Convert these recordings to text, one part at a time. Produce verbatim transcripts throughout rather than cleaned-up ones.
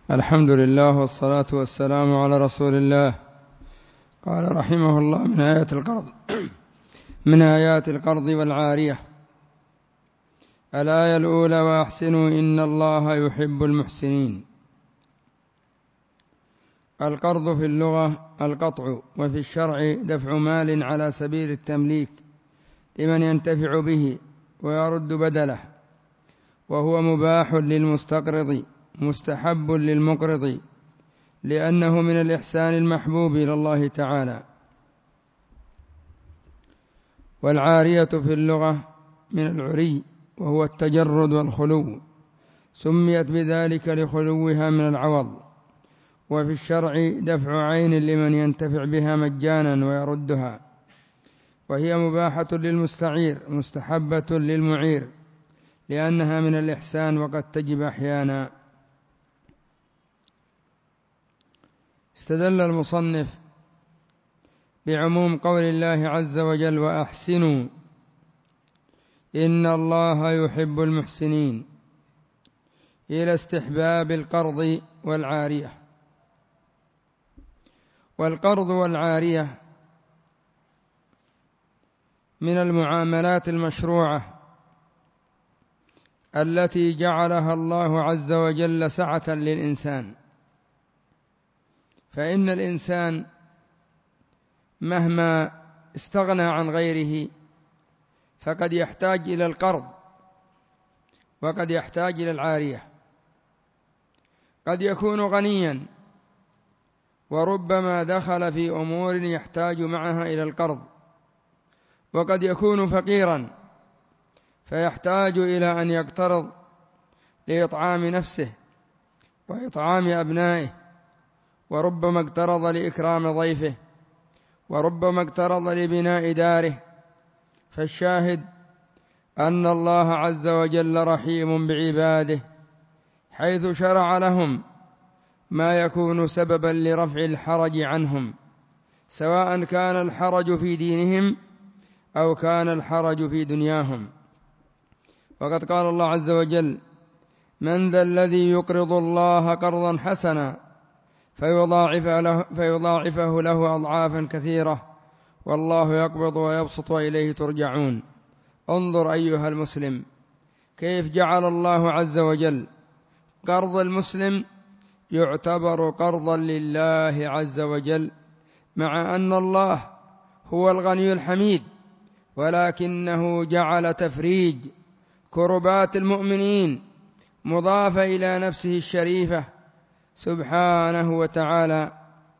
الحمد لله والصلاة والسلام على رسول الله. قال رحمه الله من آيات القرض من آيات القرض والعارية. الآية الأولى: وأحسنوا إن الله يحب المحسنين. القرض في اللغة القطع، وفي الشرع دفع مال على سبيل التمليك لمن ينتفع به ويرد بدله، وهو مباح للمستقرض مستحب للمقرض، لأنه من الإحسان المحبوب إلى الله تعالى. والعارية في اللغة من العري، وهو التجرد والخلو، سميت بذلك لخلوها من العوض. وفي الشرع دفع عين لمن ينتفع بها مجانا ويردها، وهي مباحة للمستعير مستحبة للمعير، لأنها من الإحسان وقد تجب أحيانا. استدل المصنف بعموم قول الله عز وجل: وأحسنوا إن الله يحب المحسنين، إلى استحباب القرض والعارية. والقرض والعارية من المعاملات المشروعة التي جعلها الله عز وجل سعة للإنسان، فإن الإنسان مهما استغنى عن غيره فقد يحتاج إلى القرض، وقد يحتاج إلى العارية. قد يكون غنيا وربما دخل في أمور يحتاج معها إلى القرض، وقد يكون فقيرا فيحتاج إلى أن يقترض لإطعام نفسه وإطعام أبنائه، وربما اقترض لإكرام ضيفه، وربما اقترض لبناء داره. فالشاهد أن الله عز وجل رحيم بعباده، حيث شرع لهم ما يكون سببا لرفع الحرج عنهم، سواء كان الحرج في دينهم أو كان الحرج في دنياهم. وقد قال الله عز وجل: من ذا الذي يقرض الله قرضا حسنا فيضاعفه له, فيضاعفه له أضعافا كثيرة، والله يقبض ويبسط وإليه ترجعون. انظر أيها المسلم كيف جعل الله عز وجل قرض المسلم يعتبر قرضا لله عز وجل، مع أن الله هو الغني الحميد، ولكنه جعل تفريج كربات المؤمنين مضافة إلى نفسه الشريفة سبحانه وتعالى.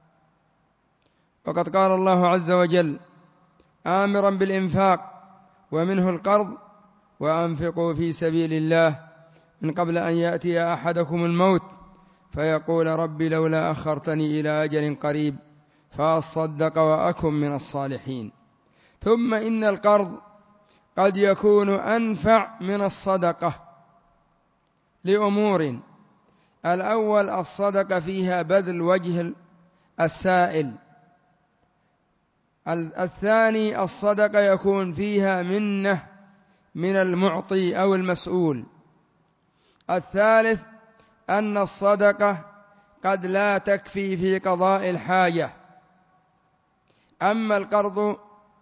وقد قال الله عز وجل آمرا بالإنفاق، ومنه القرض: وأنفقوا في سبيل الله من قبل أن يأتي أحدكم الموت فيقول رب لولا أخرتني إلى أجل قريب فأصدق وأكن من الصالحين. ثم إن القرض قد يكون أنفع من الصدقة لأمور: الأول الصدقة فيها بذل وجه السائل، الثاني الصدقة يكون فيها منة من المعطي أو المسؤول، الثالث أن الصدقة قد لا تكفي في قضاء الحاجة. أما القرض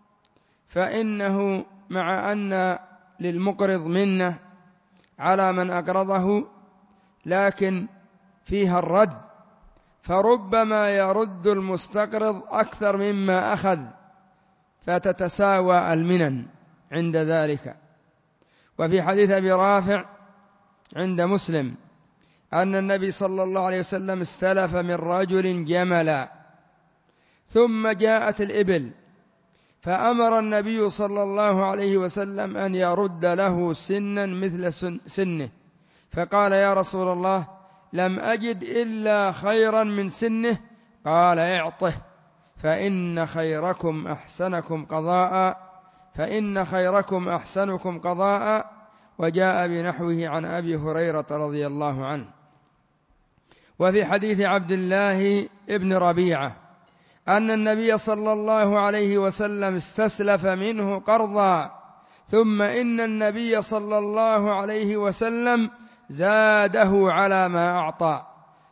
فإنه مع أن للمقرض منة على من أقرضه، لكن فيها الرد، فربما يرد المستقرض أكثر مما أخذ، فتتساوى المنن عند ذلك. وفي حديث أبي رافع عند مسلم أن النبي صلى الله عليه وسلم استلف من رجل جملا، ثم جاءت الإبل، فأمر النبي صلى الله عليه وسلم أن يرد له سنا مثل سنه، فقال: يا رسول الله، لم أجد إلا خيرا من سنه. قال: اعطه فإن خيركم أحسنكم قضاء فإن خيركم أحسنكم قضاء. وجاء بنحوه عن أبي هريرة رضي الله عنه. وفي حديث عبد الله ابن ربيعة أن النبي صلى الله عليه وسلم استسلف منه قرضا، ثم إن النبي صلى الله عليه وسلم زاده على ما أعطى،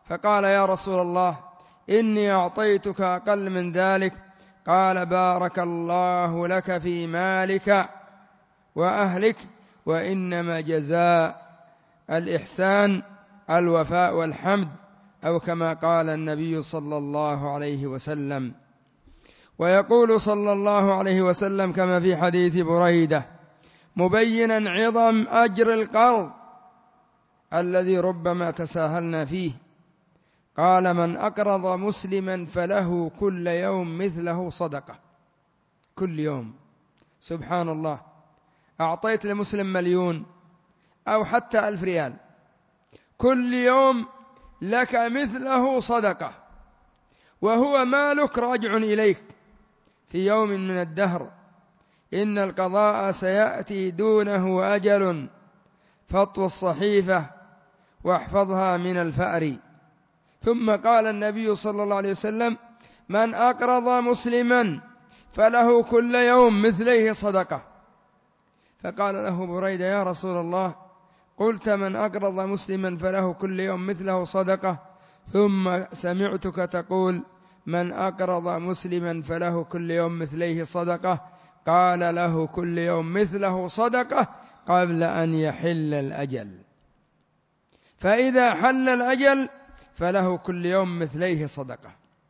فقال يا رسول الله إني أعطيتك أقل من ذلك. قال بارك الله لك في مالك وأهلك، وإنما جزاء الإحسان الوفاء والحمد، أو كما قال النبي صلى الله عليه وسلم. ويقول صلى الله عليه وسلم كما في حديث بريدة مبينا عظم أجر القرض الذي ربما تساهلنا فيه، قال من أقرض مسلما فله كل يوم مثله صدقة. كل يوم، سبحان الله، أعطيت لمسلم مليون أو حتى ألف ريال، كل يوم لك مثله صدقة، وهو مالك راجع إليك في يوم من الدهر. إن القضاء سيأتي دونه أجل، فاطوي الصحيفة واحفظها من الفأر. ثم قال النبي صلى الله عليه وسلم من أقرض مسلما فله كل يوم مثليه صدقة. فقال له بريدة يا رسول الله قلت من أقرض مسلما فله كل يوم مثله صدقة، ثم سمعتك تقول من أقرض مسلما فله كل يوم مثليه صدقة. قال له كل يوم مثله صدقة قبل أن يحل الأجل، فإذا حل الأجل فله كل يوم مثليه صدقة.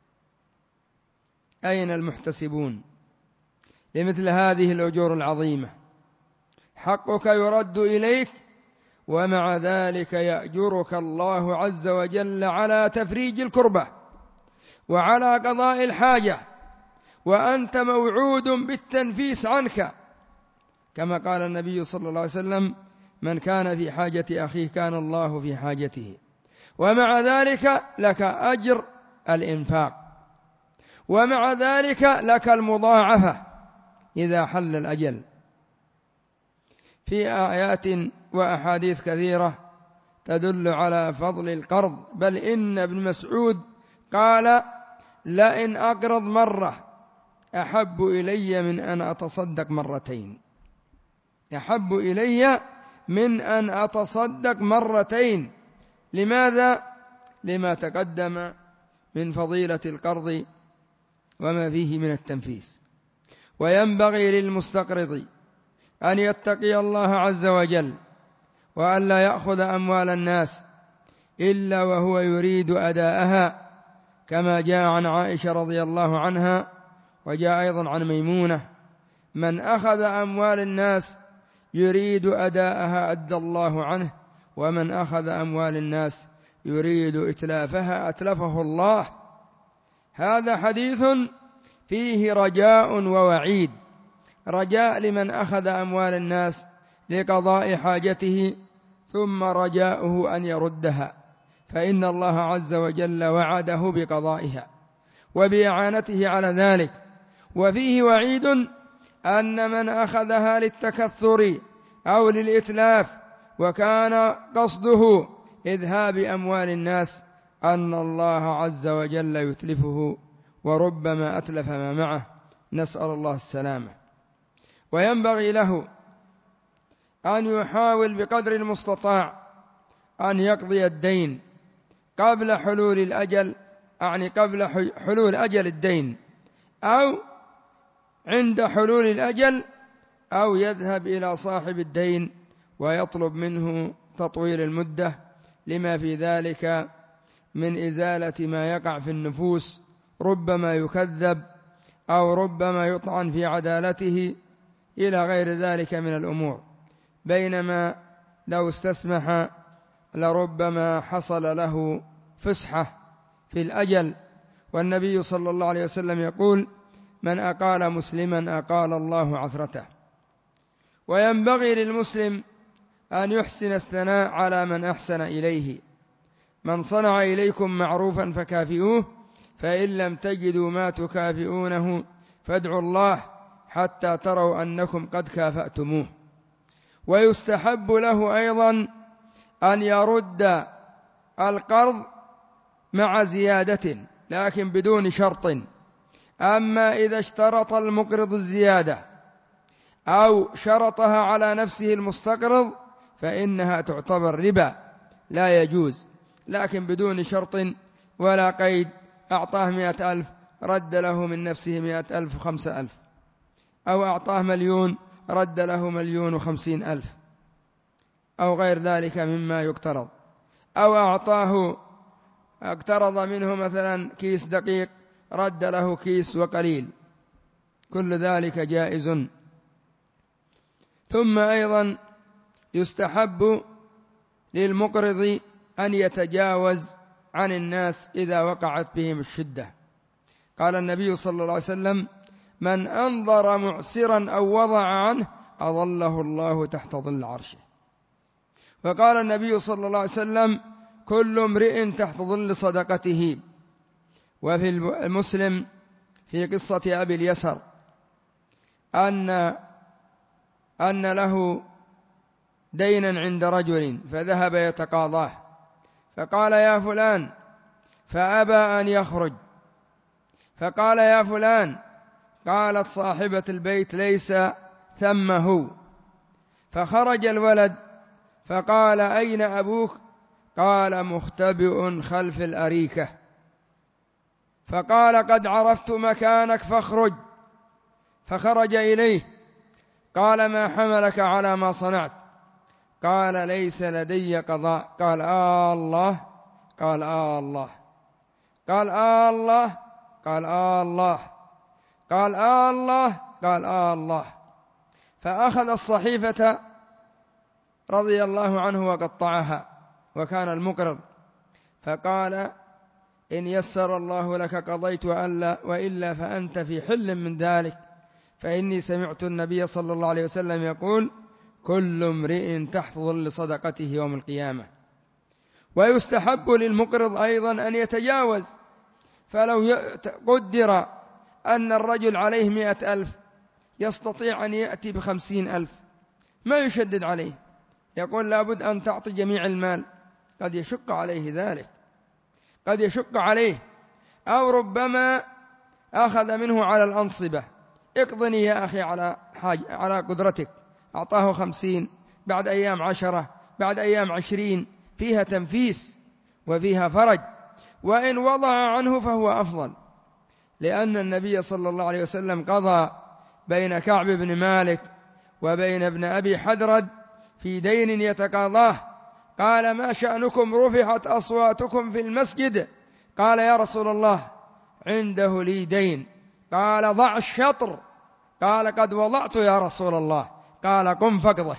أين المحتسبون لمثل هذه الأجور العظيمة؟ حقك يرد إليك، ومع ذلك يأجرك الله عز وجل على تفريج الكربة وعلى قضاء الحاجة، وأنت موعود بالتنفيس عنك، كما قال النبي صلى الله عليه وسلم من كان في حاجة أخيه كان الله في حاجته. ومع ذلك لك أجر الإنفاق، ومع ذلك لك المضاعفة إذا حل الأجل. في آيات وأحاديث كثيرة تدل على فضل القرض، بل إن ابن مسعود قال لئن أقرض مرة أحب إلي من أن أتصدق مرتين، أحب إلي من أن أتصدق مرتين. لماذا؟ لما تقدم من فضيلة القرض وما فيه من التنفيس. وينبغي للمستقرض أن يتقي الله عز وجل، وأن لا يأخذ أموال الناس إلا وهو يريد أداءها، كما جاء عن عائشة رضي الله عنها، وجاء أيضا عن ميمونة من أخذ أموال الناس يريد أداءها أدى الله عنه، ومن أخذ أموال الناس يريد إتلافها أتلفه الله. هذا حديث فيه رجاء ووعيد. رجاء لمن أخذ أموال الناس لقضاء حاجته، ثم رجاؤه أن يردها، فإن الله عز وجل وعده بقضائها وبإعانته على ذلك. وفيه وعيد أن من أخذها للتكثر أو للإتلاف وكان قصده إذهاب أموال الناس أن الله عز وجل يتلفه، وربما أتلف ما معه، نسأل الله السلامة. وينبغي له أن يحاول بقدر المستطاع أن يقضي الدين قبل حلول الأجل، يعني قبل حلول أجل الدين أو عند حلول الأجل، أو يذهب إلى صاحب الدين ويطلب منه تطويل المدة، لما في ذلك من إزالة ما يقع في النفوس، ربما يكذب أو ربما يطعن في عدالته إلى غير ذلك من الأمور. بينما لو استسمح لربما حصل له فسحة في الأجل. والنبي صلى الله عليه وسلم يقول من أقال مسلما أقال الله عثرته. وينبغي للمسلم أن يحسن الثناء على من أحسن إليه. من صنع إليكم معروفا فكافئوه، فإن لم تجدوا ما تكافئونه فادعوا الله حتى تروا أنكم قد كافأتموه. ويستحب له أيضا أن يرد القرض مع زيادة، لكن بدون شرط. أما إذا اشترط المقرض الزيادة أو شرطها على نفسه المستقرض فإنها تعتبر ربا لا يجوز. لكن بدون شرط ولا قيد، أعطاه مئة ألف رد له من نفسه مئة ألف وخمسة ألف، أو أعطاه مليون رد له مليون وخمسين ألف، أو غير ذلك مما يقترض، أو أعطاه اقترض منه مثلا كيس دقيق رد له كيس وقليل، كل ذلك جائز. ثم أيضا يستحب للمقرض أن يتجاوز عن الناس إذا وقعت بهم الشدة. قال النبي صلى الله عليه وسلم: من أنظر معسرا أو وضع عنه أظله الله تحت ظل عرشه. وقال النبي صلى الله عليه وسلم: كل امرئ تحت ظل صدقته. وفي المسلم في قصة أبي اليسر أن أن له دينا عند رجل فذهب يتقاضاه، فقال: يا فلان، فأبى أن يخرج، فقال: يا فلان، قالت صاحبة البيت: ليس ثم هو. فخرج الولد فقال: أين أبوك؟ قال: مختبئ خلف الأريكة. فقال: قد عرفت مكانك فاخرج. فخرج إليه، قال: ما حملك على ما صنعت؟ قال: ليس لدي قضاء. قال: آه الله. قال: آه الله. قال: آه الله. قال: آه الله. قال: آه الله. قال: آه الله. فأخذ الصحيفة رضي الله عنه وقطعها، وكان المقرض، فقال: إن يسر الله لك قضيت، وألا وإلا فأنت في حل من ذلك، فإني سمعت النبي صلى الله عليه وسلم يقول: كل امرئ تحت ظل صدقته يوم القيامة. ويستحب للمقرض أيضا أن يتجاوز، فلو قدر أن الرجل عليه مئة ألف يستطيع أن يأتي بخمسين ألف، ما يشدد عليه، يقول لابد أن تعطي جميع المال، قد يشق عليه ذلك، قد يشق عليه، أو ربما أخذ منه على الأنصبة: اقضني يا أخي على, حاج على قدرتك. أعطاه خمسين، بعد أيام عشرة، بعد أيام عشرين، فيها تنفيس وفيها فرج. وإن وضع عنه فهو أفضل، لأن النبي صلى الله عليه وسلم قضى بين كعب بن مالك وبين ابن أبي حدرد في دين يتقاضاه. قال: ما شأنكم؟ رفعت أصواتكم في المسجد. قال: يا رسول الله، عنده لي دين. قال: ضع الشطر. قال: قد وضعت يا رسول الله. قال: قم فاقضه.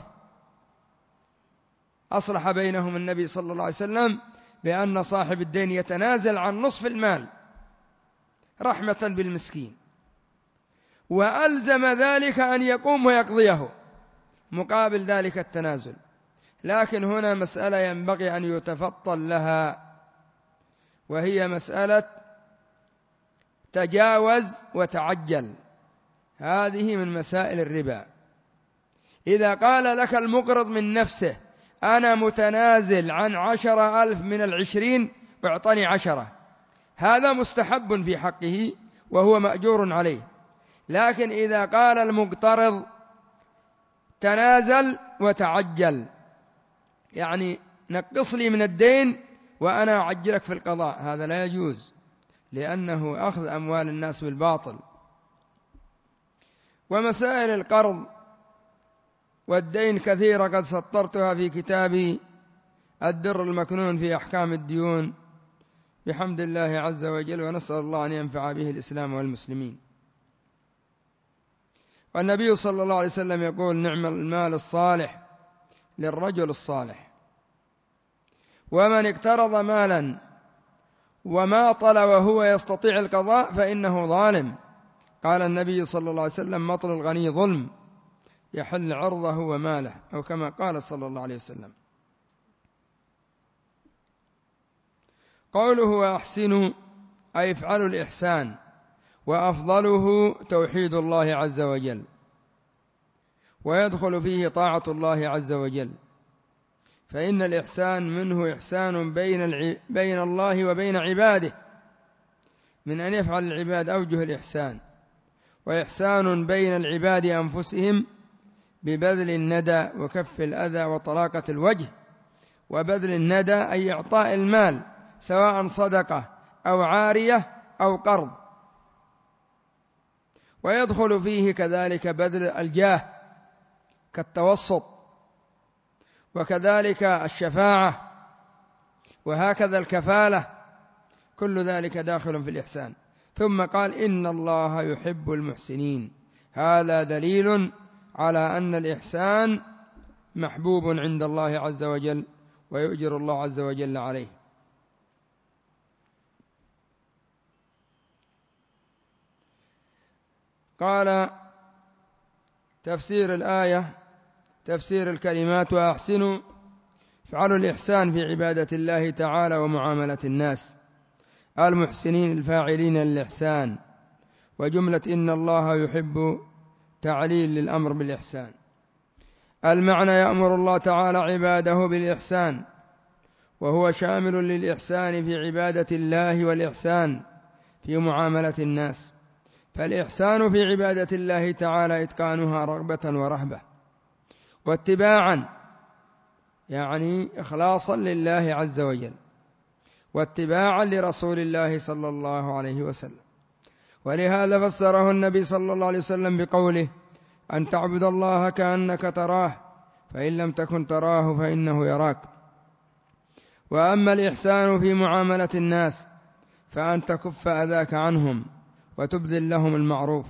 أصلح بينهم النبي صلى الله عليه وسلم بأن صاحب الدين يتنازل عن نصف المال رحمة بالمسكين، وألزم ذلك أن يقوم ويقضيه مقابل ذلك التنازل. لكن هنا مسألة ينبغي أن يتفطن لها، وهي مسألة تجاوز وتعجل. هذه من مسائل الربا. إذا قال لك المقرض من نفسه: أنا متنازل عن عشر ألف من العشرين واعطني عشرة، هذا مستحب في حقه وهو مأجور عليه. لكن إذا قال المقترض: تنازل وتعجل، يعني نقص لي من الدين وأنا أعجلك في القضاء، هذا لا يجوز، لأنه أخذ أموال الناس بالباطل. ومسائل القرض والدين كثيرة قد سطرتها في كتابي الدر المكنون في أحكام الديون بحمد الله عز وجل، ونسأل الله أن ينفع به الإسلام والمسلمين. والنبي صلى الله عليه وسلم يقول: نعم المال الصالح للرجل الصالح. ومن اقترض مالا وماطل وهو يستطيع القضاء فإنه ظالم. قال النبي صلى الله عليه وسلم: مطل الغني ظلم، يحل عرضه وماله، أو كما قال صلى الله عليه وسلم. قوله وأحسنوا أي افعلوا الإحسان، وأفضله توحيد الله عز وجل، ويدخل فيه طاعة الله عز وجل، فإن الإحسان منه إحسان بين, الع... بين الله وبين عباده، من أن يفعل العباد أوجه الإحسان، وإحسان بين العباد أنفسهم ببذل الندى وكف الأذى وطلاقة الوجه، وبذل الندى أي إعطاء المال سواء صدقة أو عارية أو قرض. ويدخل فيه كذلك بذل الجاه كالتوسط، وكذلك الشفاعة، وهكذا الكفالة، كل ذلك داخل في الإحسان. ثم قال إن الله يحب المحسنين. هذا دليل على أن الإحسان محبوب عند الله عز وجل ويؤجر الله عز وجل عليه. قال تفسير الآية تفسير الكلمات: وأحسنوا افعلوا الإحسان في عبادة الله تعالى ومعاملة الناس، المحسنين الفاعلين للإحسان. وجملة إن الله يحب تعليل للأمر بالإحسان. المعنى: يأمر الله تعالى عباده بالإحسان، وهو شامل للإحسان في عبادة الله والإحسان في معاملة الناس. فالإحسان في عبادة الله تعالى إتقانها رغبة ورهبة واتباعا، يعني إخلاصا لله عز وجل، واتباعا لرسول الله صلى الله عليه وسلم. ولهذا فسره النبي صلى الله عليه وسلم بقوله: أن تعبد الله كأنك تراه فإن لم تكن تراه فإنه يراك. وأما الإحسان في معاملة الناس فأن تكف أذاك عنهم وتبذل لهم المعروف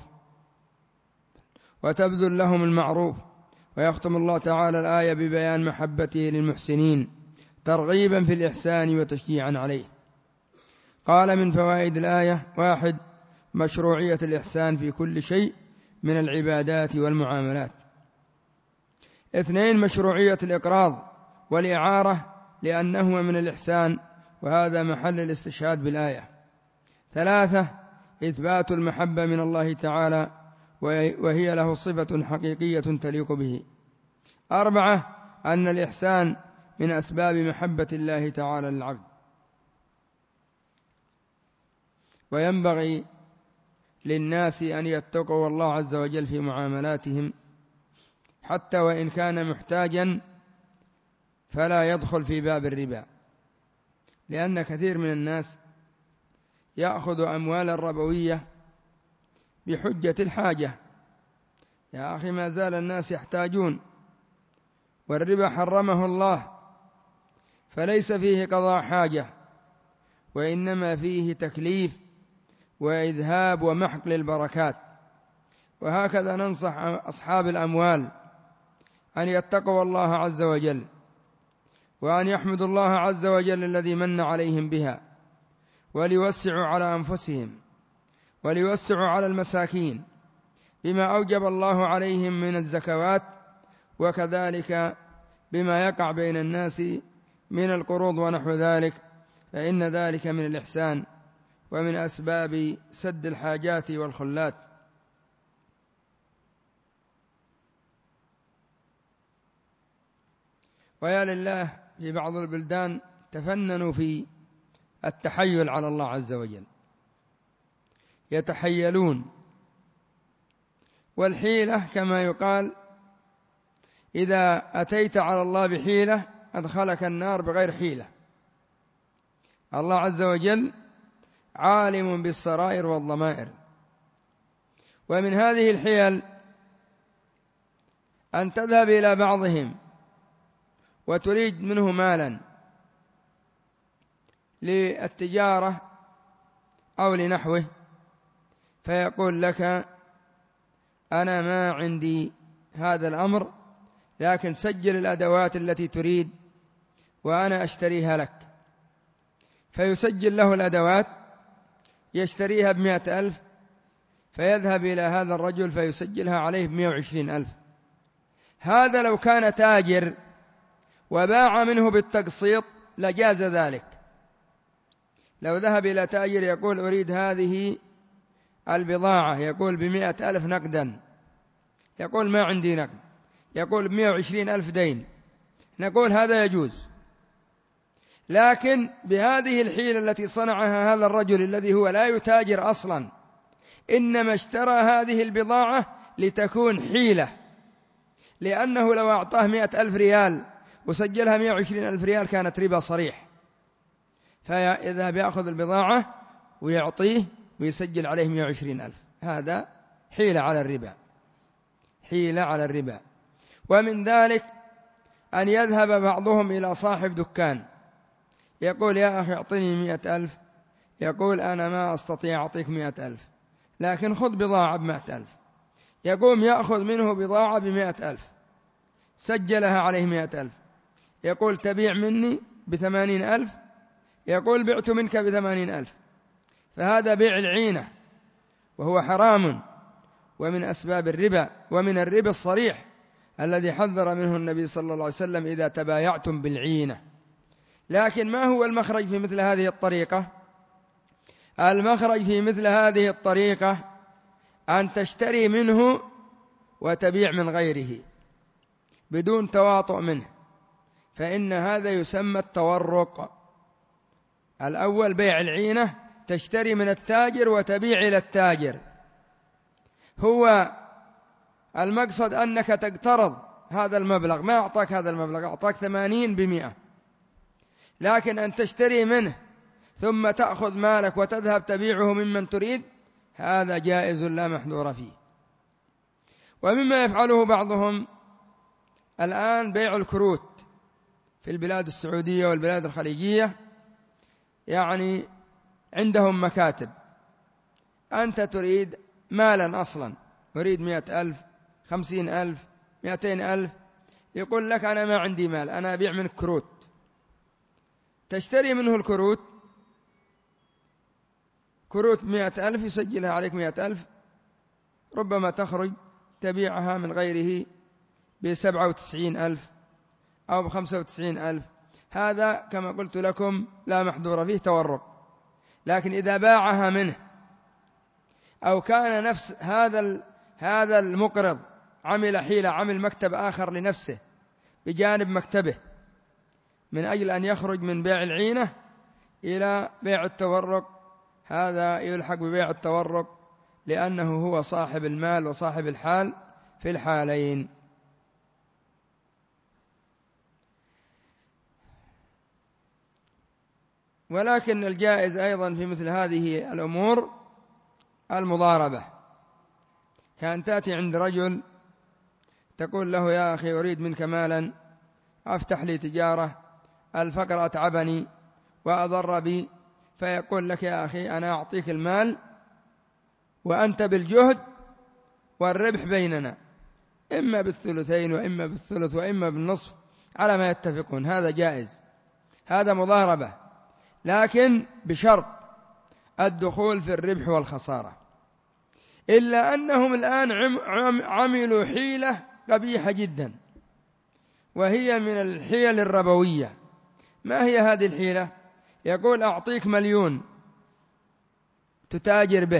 وتبذل لهم المعروف. ويختم الله تعالى الآية ببيان محبته للمحسنين ترغيبا في الإحسان وتشجيعا عليه. قال: من فوائد الآية: واحد، مشروعية الإحسان في كل شيء من العبادات والمعاملات. اثنين، مشروعية الإقراض والإعارة لأنهما من الإحسان، وهذا محل الاستشهاد بالآية. ثلاثة، إثبات المحبة من الله تعالى وهي له صفة حقيقية تليق به. أربعة، أن الإحسان من أسباب محبة الله تعالى للعبد. وينبغي للناس أن يتقوا الله عز وجل في معاملاتهم، حتى وإن كان محتاجا فلا يدخل في باب الربا، لأن كثير من الناس يأخذ أموال الربوية بحجة الحاجة. يا أخي، ما زال الناس يحتاجون، والربا حرمه الله، فليس فيه قضاء حاجة، وإنما فيه تكليف وإذهاب ومحق للبركات. وهكذا ننصح أصحاب الأموال أن يتقوا الله عز وجل، وأن يحمدوا الله عز وجل الذي من عليهم بها، وليوسعوا على أنفسهم وليوسعوا على المساكين بما أوجب الله عليهم من الزكوات، وكذلك بما يقع بين الناس من القروض ونحو ذلك، فإن ذلك من الإحسان ومن أسباب سد الحاجات والخلات. ويا لله، في بعض البلدان تفننوا في التحيل على الله عز وجل، يتحيلون. والحيلة كما يقال: إذا أتيت على الله بحيلة أدخلك النار بغير حيلة. الله عز وجل عالم بالسرائر والضمائر. ومن هذه الحيل أن تذهب إلى بعضهم وتريد منه مالا للتجارة أو لنحوه، فيقول لك: أنا ما عندي هذا الأمر، لكن سجل الأدوات التي تريد وأنا أشتريها لك. فيسجل له الأدوات، يشتريها بمئة ألف، فيذهب إلى هذا الرجل فيسجلها عليه بمئة وعشرين ألف. هذا لو كان تاجر وباع منه بالتقسيط لجاز ذلك. لو ذهب إلى تاجر يقول: أريد هذه البضاعة، يقول بمئة ألف نقدا، يقول ما عندي نقد، يقول بمئة وعشرين ألف دين، نقول هذا يجوز. لكن بهذه الحيلة التي صنعها هذا الرجل الذي هو لا يتاجر أصلا، إنما اشترى هذه البضاعة لتكون حيلة، لأنه لو أعطاه مئة ألف ريال وسجلها مئة وعشرين ألف ريال كانت ربا صريح، فإذا بيأخذ البضاعة ويعطيه ويسجل عليه مئة وعشرين ألف، هذا حيلة على الربا، حيلة على الربا. ومن ذلك أن يذهب بعضهم إلى صاحب دكان يقول يا أخي أعطني مئة ألف، يقول أنا ما أستطيع أعطيك مئة ألف، لكن خذ بضاعة بمئة ألف. يقوم يأخذ منه بضاعة بمئة ألف، سجلها عليه مئة ألف، يقول تبيع مني بثمانين ألف، يقول بعت منك بثمانين ألف، فهذا بيع العينة وهو حرام ومن أسباب الربا، ومن الربا الصريح الذي حذر منه النبي صلى الله عليه وسلم إذا تبايعتم بالعينة. لكن ما هو المخرج في مثل هذه الطريقة؟ المخرج في مثل هذه الطريقة أن تشتري منه وتبيع من غيره بدون تواطؤ منه، فإن هذا يسمى التورق. الأول بيع العينة، تشتري من التاجر وتبيع إلى التاجر، هو المقصد أنك تقترض هذا المبلغ، ما أعطاك هذا المبلغ، أعطاك ثمانين بمئة، لكن أن تشتري منه ثم تأخذ مالك وتذهب تبيعه ممن تريد، هذا جائز لا محذور فيه. ومما يفعله بعضهم الآن بيع الكروت في البلاد السعودية والبلاد الخليجية، يعني عندهم مكاتب، أنت تريد مالا أصلا، أريد مئة ألف، خمسين ألف، مئتين ألف، يقول لك أنا ما عندي مال، أنا أبيع منك كروت، تشتري منه الكروت، كروت مئة ألف يسجلها عليك مئة ألف، ربما تخرج تبيعها من غيره بسبعة وتسعين ألف أو بخمسة وتسعين ألف، هذا كما قلت لكم لا محذور فيه تورق. لكن إذا باعها منه أو كان نفس هذا هذا المقرض عمل حيلة، عمل مكتب آخر لنفسه بجانب مكتبه من أجل أن يخرج من بيع العينة إلى بيع التورق، هذا يلحق ببيع التورق لأنه هو صاحب المال وصاحب الحال في الحالين. ولكن الجائز أيضا في مثل هذه الأمور المضاربة، كان تأتي عند رجل تقول له يا أخي أريد منك مالا أفتح لي تجارة، الفقر أتعبني وأضر بي، فيقول لك يا أخي أنا أعطيك المال وأنت بالجهد والربح بيننا، إما بالثلثين وإما بالثلث وإما بالنصف على ما يتفقون، هذا جائز، هذا مضاربة، لكن بشرط الدخول في الربح والخسارة. إلا أنهم الآن عملوا حيلة قبيحة جدا، وهي من الحيل الربوية. ما هي هذه الحيلة؟ يقول أعطيك مليون تتاجر به،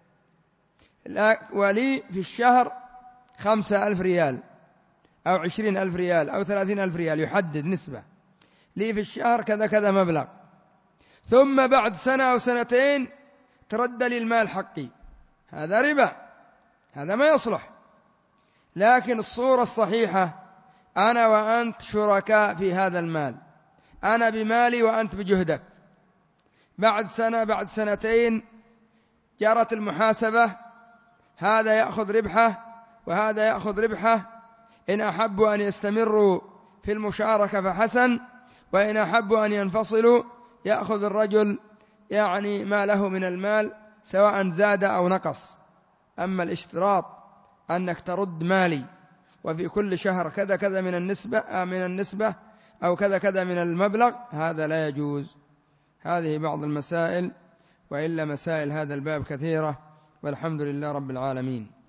ولي في الشهر خمسة ألف ريال أو عشرين ألف ريال أو ثلاثين ألف ريال، يحدد نسبة، لي في الشهر كذا كذا مبلغ، ثم بعد سنة أو سنتين ترد لي المال حقي، هذا ربا، هذا ما يصلح. لكن الصورة الصحيحة أنا وأنت شركاء في هذا المال، أنا بمالي وأنت بجهدك، بعد سنة بعد سنتين جرت المحاسبة، هذا يأخذ ربحه وهذا يأخذ ربحه، إن أحبوا أن يستمروا في المشاركة فحسن، وإن أحبوا أن ينفصلوا يأخذ الرجل يعني ما له من المال سواء زاد أو نقص. أما الاشتراط أنك ترد مالي وفي كل شهر كذا كذا من النسبة من النسبة أو كذا كذا من المبلغ، هذا لا يجوز. هذه بعض المسائل، وإلا مسائل هذا الباب كثيرة، والحمد لله رب العالمين.